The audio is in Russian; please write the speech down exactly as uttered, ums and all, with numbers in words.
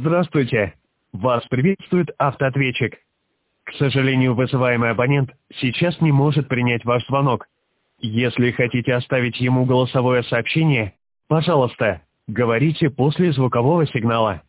Здравствуйте. Вас приветствует автоответчик. К сожалению, вызываемый абонент сейчас не может принять ваш звонок. Если хотите оставить ему голосовое сообщение, пожалуйста, говорите после звукового сигнала.